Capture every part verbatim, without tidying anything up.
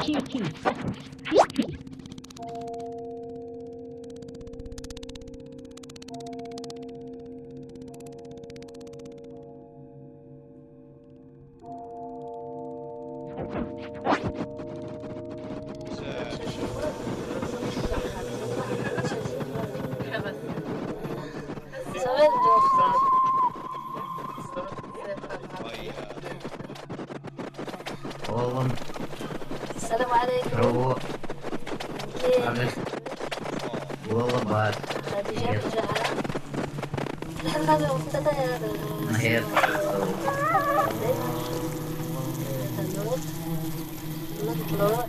Q T seconds. Oğlum السلام عليكم. روق كيف؟ عبس والله بعد هذه جاب جاء. الحلقة مفتتحة هذا. خير النور. نطلع.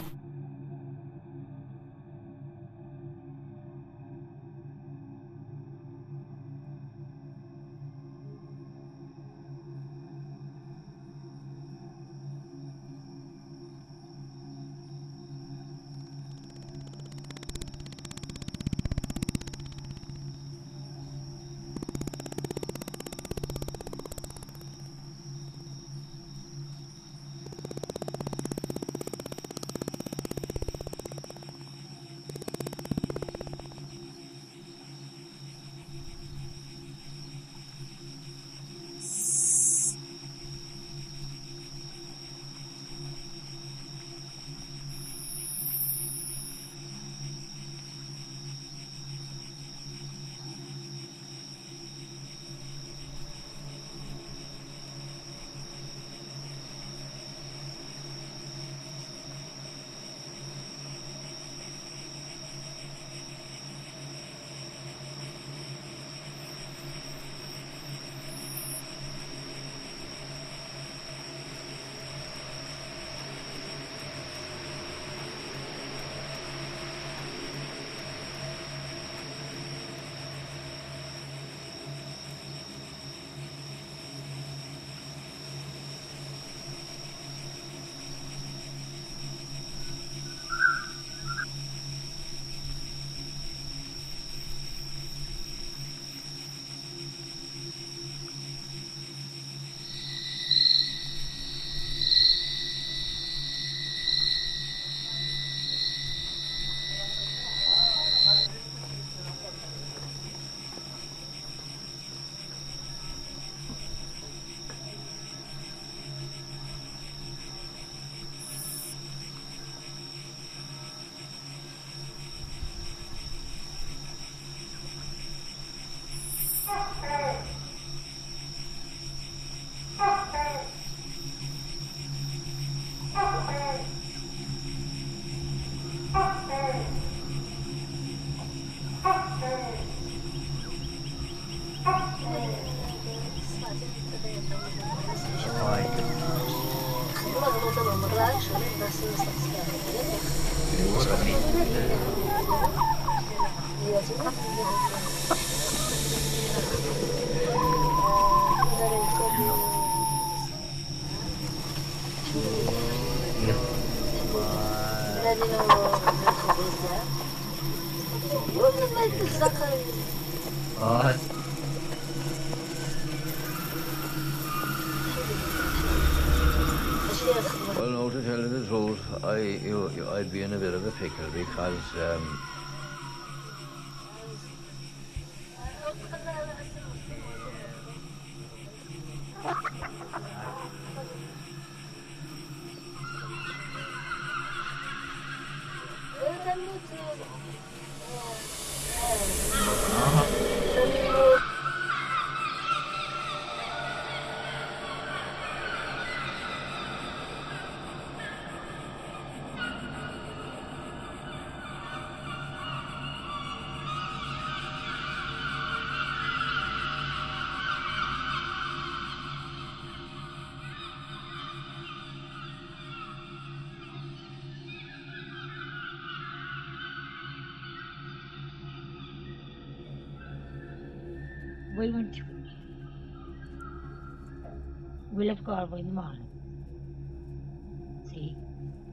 خلاص Well, no, to tell you the truth, I, you, you, I'd be in a bit of a pickle because um, We went to we left Galway in the morning. See?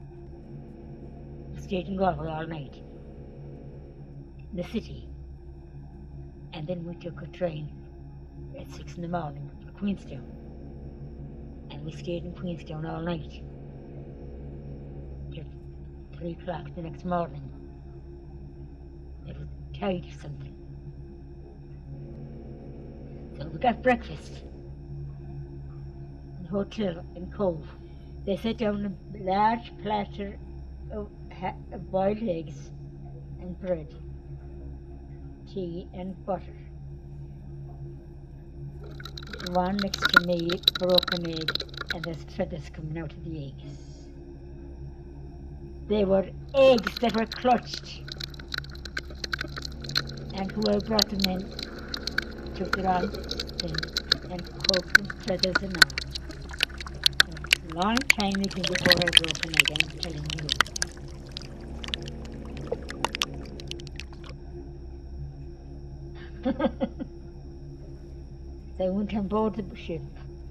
We stayed in Galway all night. In the city. And then we took a train at six in the morning to Queenstown. And we stayed in Queenstown all night. Till three o'clock the next morning. It was tight or something. So we got breakfast in the hotel in Cove. They set down a large platter of, ha- of boiled eggs and bread, tea and butter. One next to me, broken egg, and there's feathers coming out of the eggs. They were eggs that were clutched. And whoever brought them in took it on thing and cooked them, feathers and all. A long time even before I broke an egg, I'm telling you. They went on board the ship.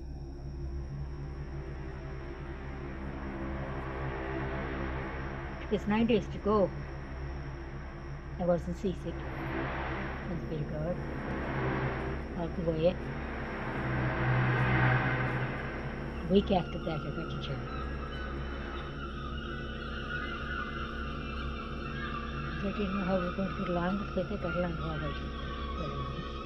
It's nine days to go. I wasn't seasick. Thanks be to God. All the way. A week after that, I got to Germany. I didn't know how we were going to get along, but I got along all right. Well,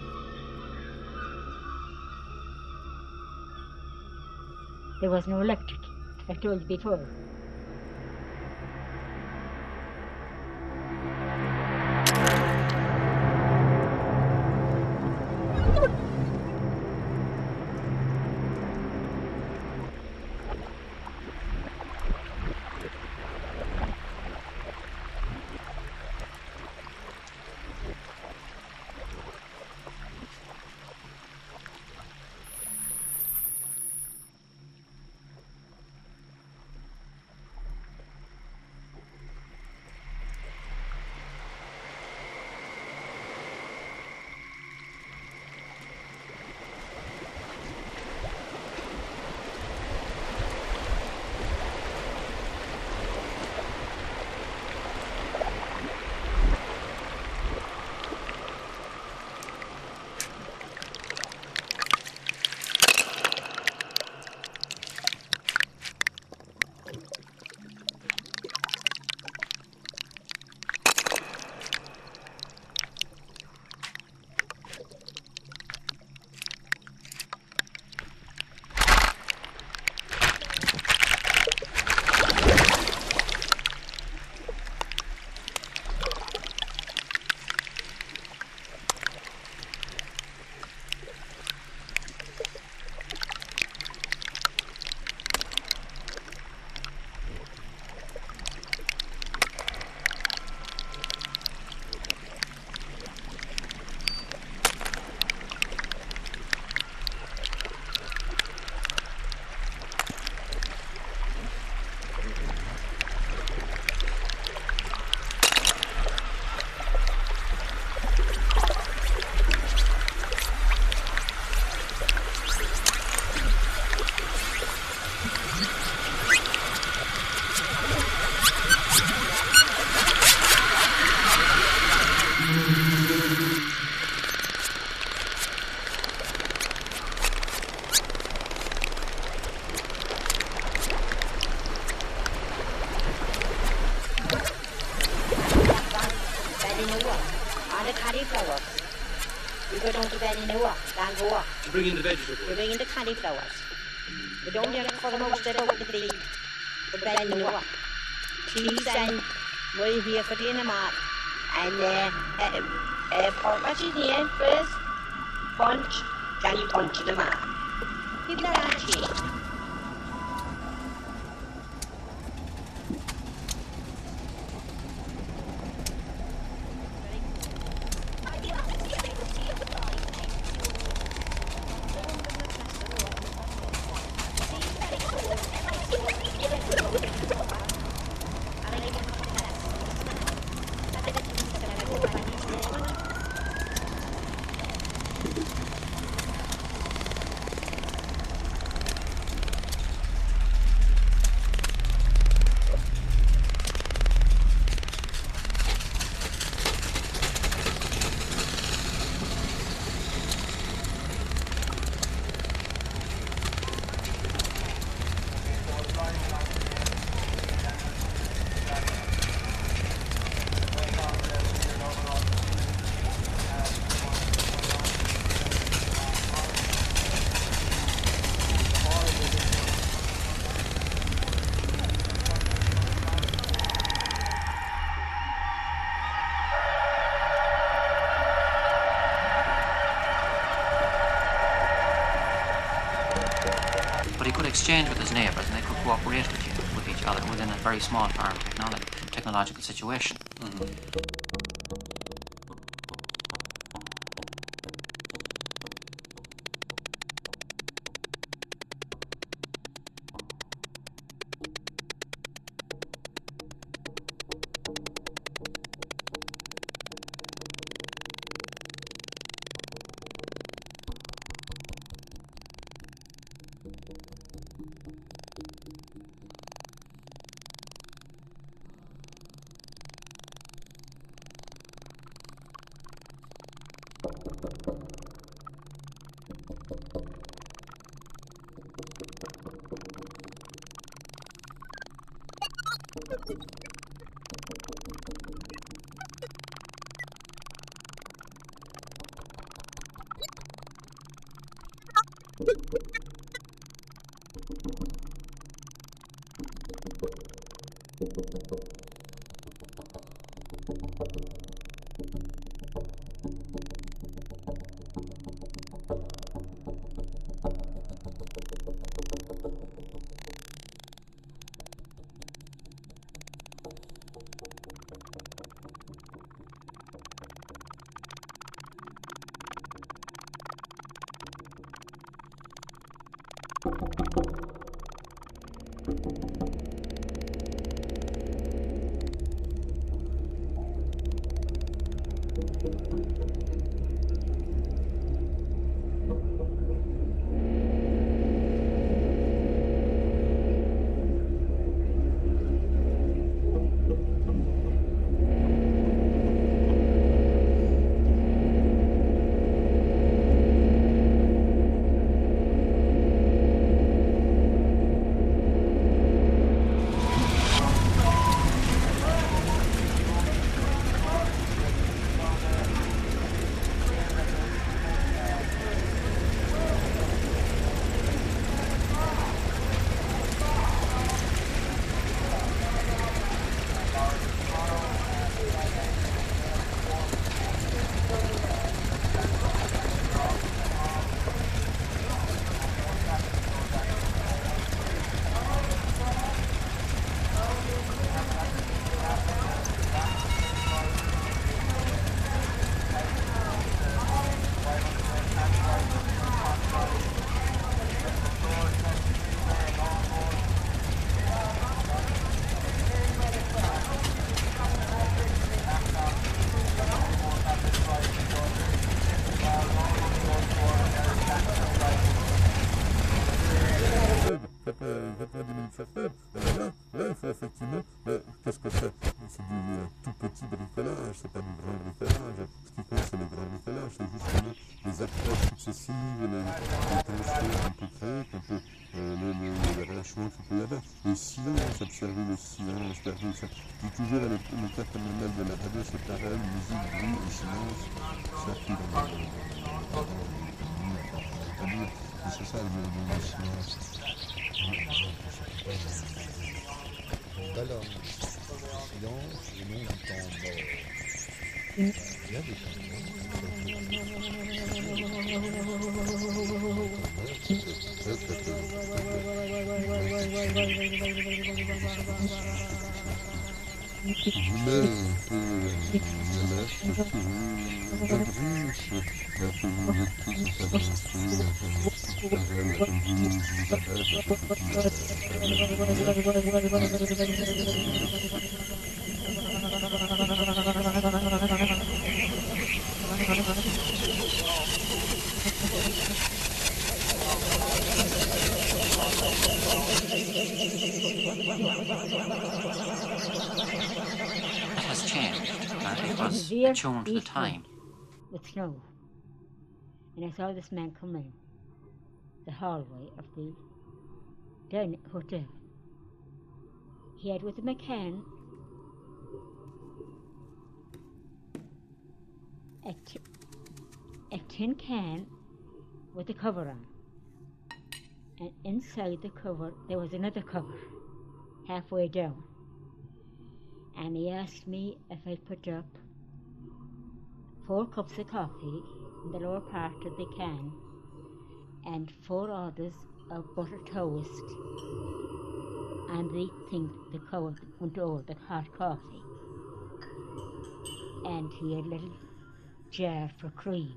there was no electric, I told you before. Bring in the vegetables. You bring in the cauliflowers. You don't get for the most of the thing. The bread and the what? Cheese and we're here for dinner, Mark. And uh, uh, uh, pork patties here first. Punch. Can you punch the Mark? Give that a cheese. But he could exchange with his neighbours and they could cooperate with, you, with each other within a very small farm technology, technological situation. Mm-hmm. Effectivement, qu'est-ce que c'est? C'est du euh, tout petit bricolage, c'est pas du grand bricolage. Ce qui compte, c'est le grand bricolage, c'est justement les approches successives, les, les tensions qu'on peut créer, qu'on peut, euh, les, les, les relâchements qu'il peut y avoir. Le silence, observer le silence, garder ça. Je dis toujours, le, le cas phénoménal de la radio, c'est pareil, musique, bruit et silence, ça qui est dans le radio. Et c'est ça le, le, le silence. Alors, silence et non du temps mort. Il y a des temps It has changed, and it was Veered attuned to the time. with snow, and I saw this man come in the hallway of the dining hotel. He had with him a can, a, t- a tin can with a cover on, and inside the cover there was another cover halfway down, and he asked me if I'd put up four cups of coffee in the lower part of the can and four orders of butter toast, and they think the cover went over the hot coffee. And he had a little jar for cream.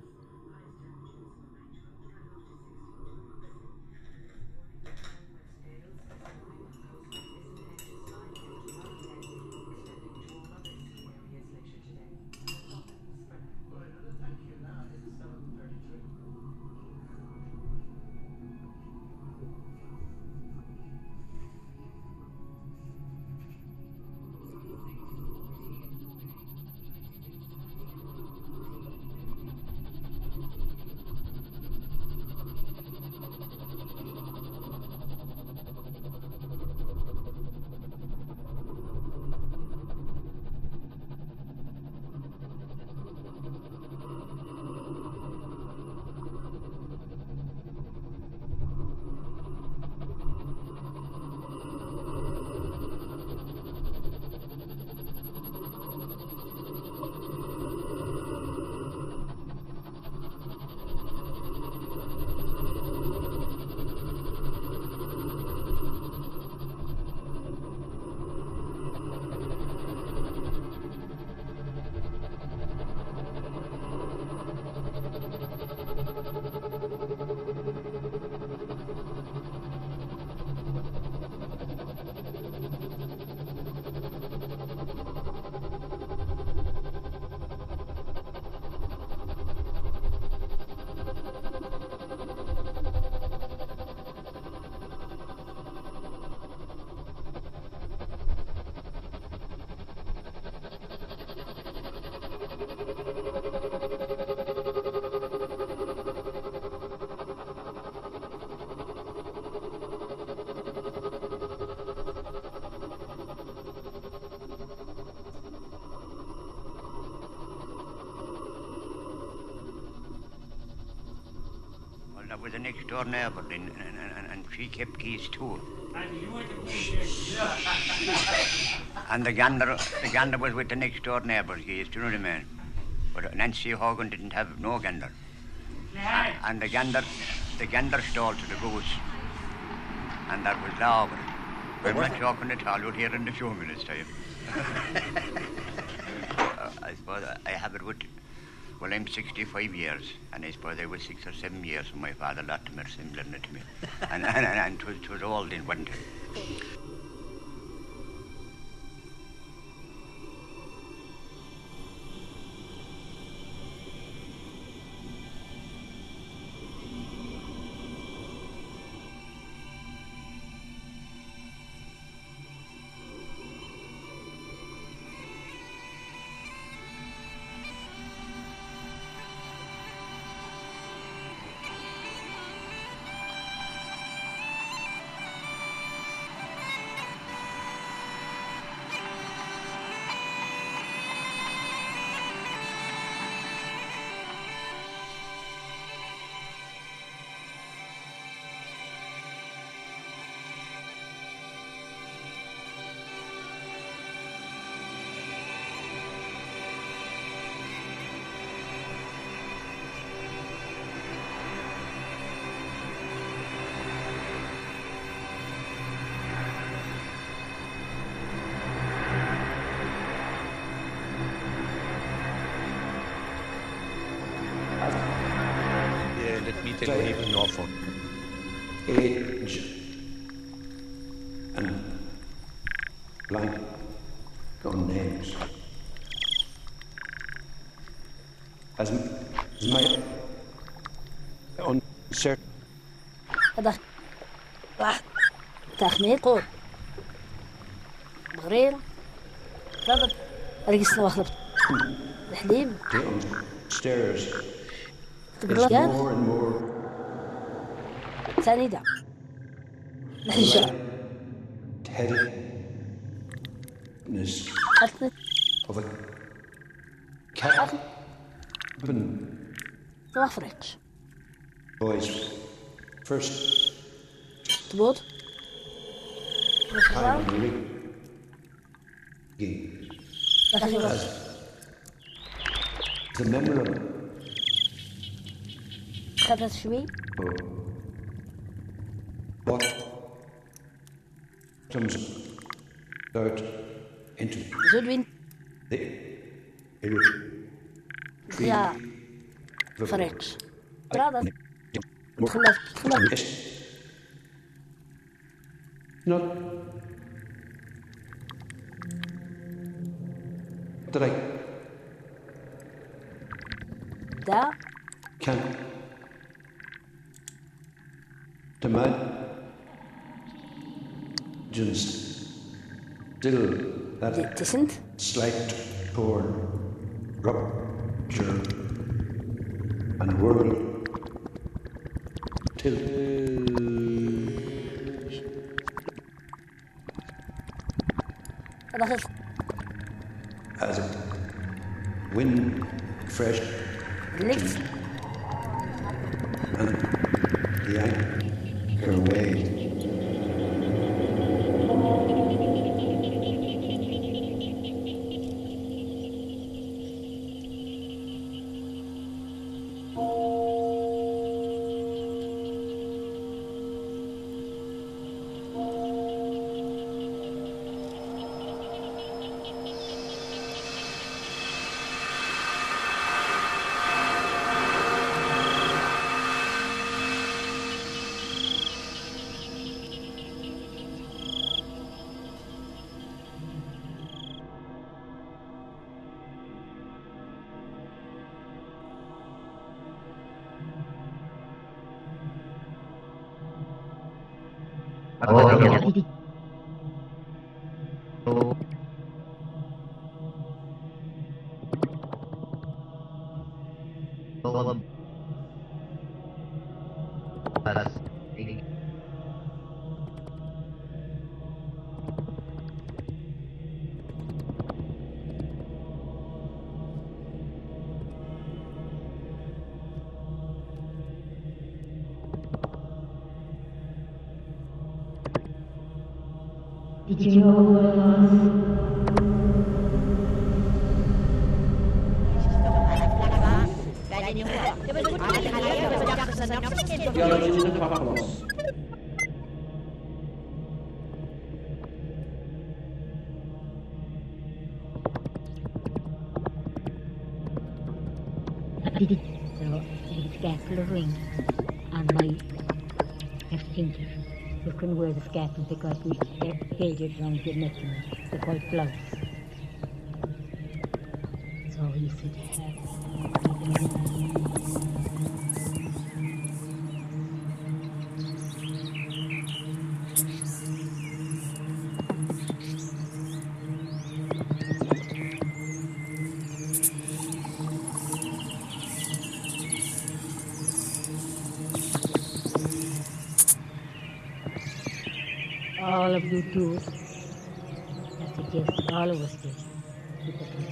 That was the next door neighbour, and, and, and, and she kept keys too. And the gander, the gander was with the next door neighbour's keys, do you know what I mean? But Nancy Hogan didn't have no gander. And the gander, the gander stole to the goose, and that was Lauber. I'm not talking at all, you'll hear in the few minutes time. uh, I suppose I have it with. Well, I'm sixty-five years, and I suppose I was six or seven years when my father left me, similar to me. And and, and, and 'twas, 'twas old in winter. Tell you even Norfolk. Age and blank gun names. As, as my uncertain. هذا راح تخمير قول بغرير رابط رقصنا واخلط الحليب Stairs. تقول There's more and more. ثاني ده الحجة Headedness أثنى of a cabin توافرك boys. First تبوط time on the rig. As the memorable. خذت شوي bottoms out into Zudwin. the Ja. Verrex. Trada. Tخلص تخلص. Not that I Da. can imagine still that Tisn't. slight torn rupture and whirl till Dat is as it wind fresh niks. and the anchor way. Did you know who it was? Did it? So, the scapular ring on my left finger. We couldn't wear the scapula because we held it around the neck and the white blouse. So he said, all of you do it. I said, yes, all of us did. Keep it going.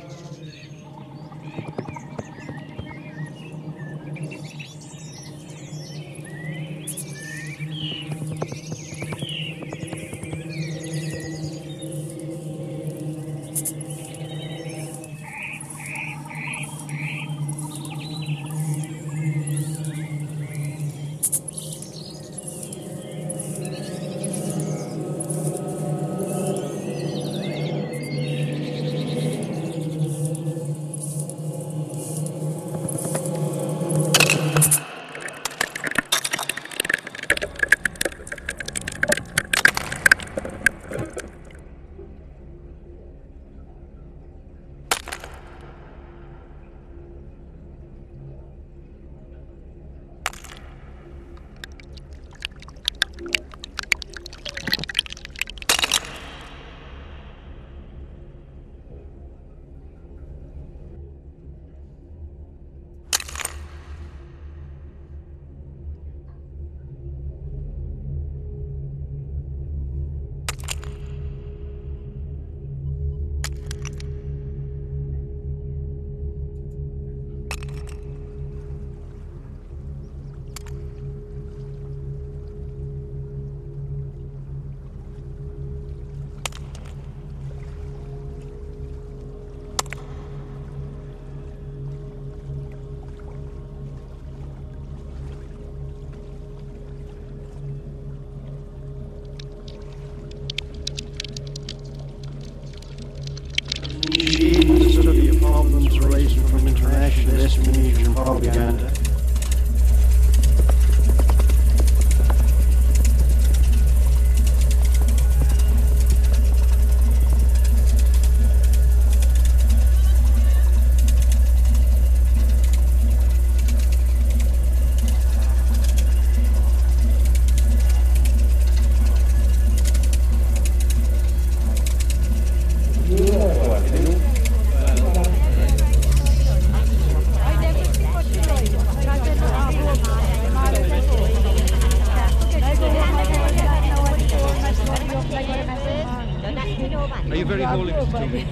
Western propaganda. Are you very holy, Mister Toby?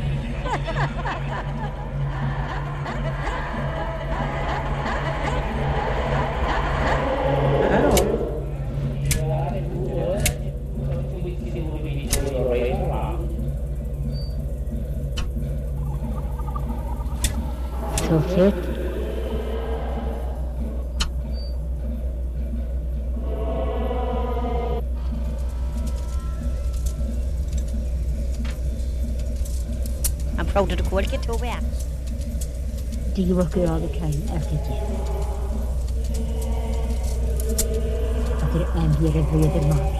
So fit. I'm proud of the quality too, yeah. Do you work here all the time? I'll take you. Okay, I'm here every other morning.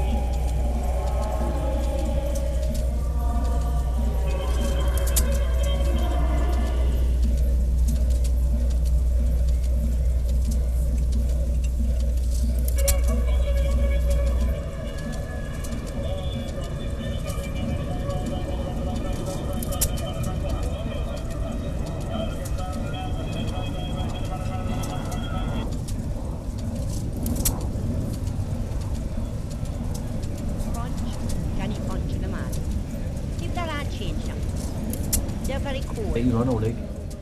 They're very cool. Hey, run, Oleg.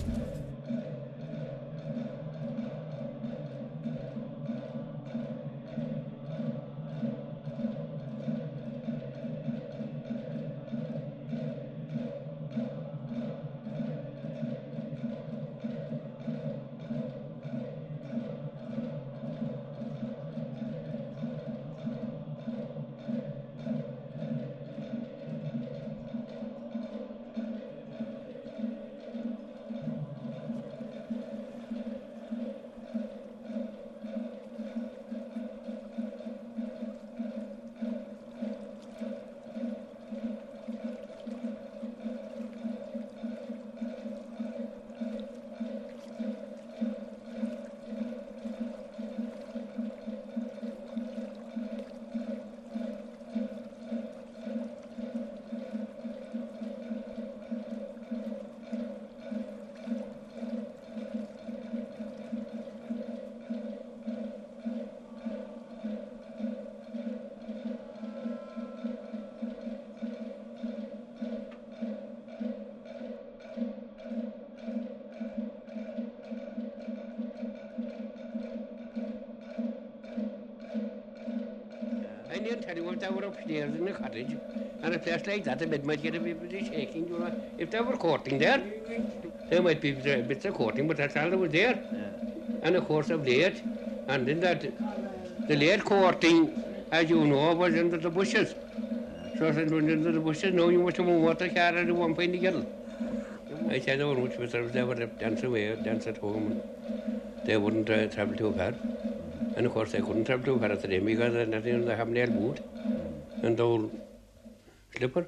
I near tell you if they were upstairs in the cottage, and a place like that, a bed might get a bit shaking. You know, if they were courting there, there might be bits of courting, but that's all that was there. Yeah. And of course of late, and then that the late courting, as you know, was under the bushes. So I said, under the bushes, no, you must have moved water car at one point together. I said, oh, which was they would dance away, dance at home, and they wouldn't uh, travel too far. And of course, they couldn't travel too far at the time because they didn't have nail boot and the old slipper.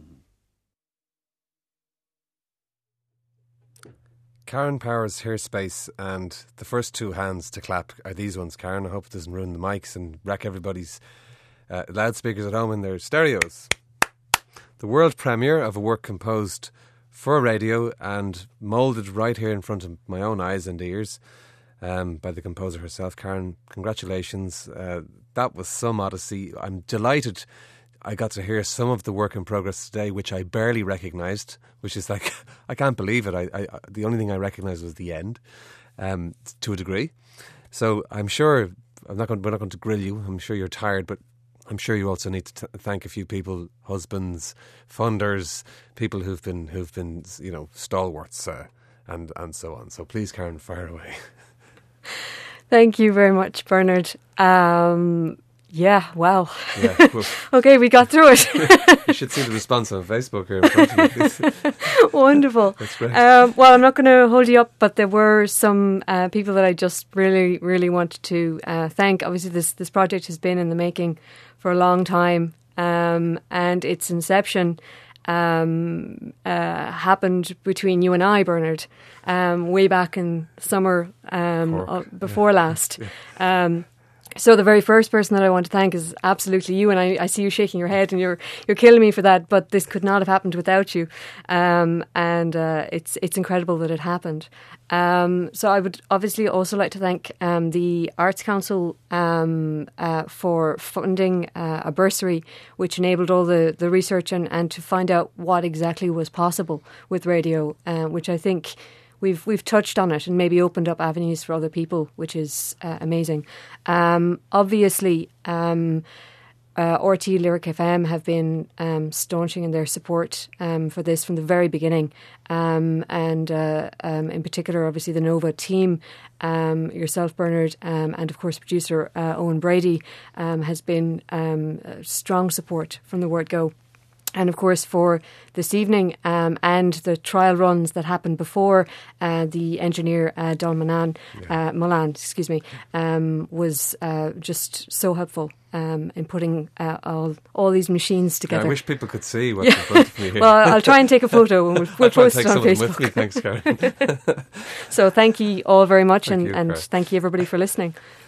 Karen Power's Hearspace, and the first two hands to clap are these ones, Karen. I hope it doesn't ruin the mics and wreck everybody's uh, loudspeakers at home in their stereos. The world premiere of a work composed for radio and moulded right here in front of my own eyes and ears um, by the composer herself. Karen, congratulations. Uh, that was some odyssey. I'm delighted I got to hear some of the work in progress today, which I barely recognised, which is like, I can't believe it. I, I the only thing I recognised was the end, um, to a degree. So I'm sure, I'm not going, we're not going to grill you. I'm sure you're tired, but I'm sure you also need to t- thank a few people, husbands, funders, people who've been, who've been, you know, stalwarts, uh, and, and so on. So please, Karen, fire away. Thank you very much, Bernard. Um, Yeah, wow. Yeah, well, okay, we got through it. you should see the response on Facebook here in front of you. Wonderful. That's great. Um, well, I'm not going to hold you up, but there were some uh, people that I just really, really wanted to uh, thank. Obviously, this, this project has been in the making for a long time, um, and its inception um, uh, happened between you and I, Bernard, um, way back in summer um, uh, before yeah. last. Yeah. Um, So the very first person that I want to thank is absolutely you, and I, I see you shaking your head, and you're you're killing me for that. But this could not have happened without you, um, and uh, it's it's incredible that it happened. Um, so I would obviously also like to thank um, the Arts Council um, uh, for funding uh, a bursary which enabled all the, the research and, and to find out what exactly was possible with radio, uh, which I think We've we've touched on it and maybe opened up avenues for other people, which is uh, amazing. Um, obviously, um, uh, R T Lyric F M have been um, staunching in their support um, for this from the very beginning, um, and uh, um, in particular, obviously, the Nova team, um, yourself, Bernard, um, and of course, producer uh, Owen Brady um, has been um, strong support from the word go. And of course, for this evening um, and the trial runs that happened before, uh, the engineer uh, Don Molan, yeah. uh, Molan, excuse me, um, was uh, just so helpful um, in putting uh, all all these machines together. I wish people could see what's in front of me here. Well, I'll try and take a photo and we'll, we'll post it on Facebook. With me. Thanks, Karen. So thank you all very much, thank and, you, and Karen. thank you everybody for listening.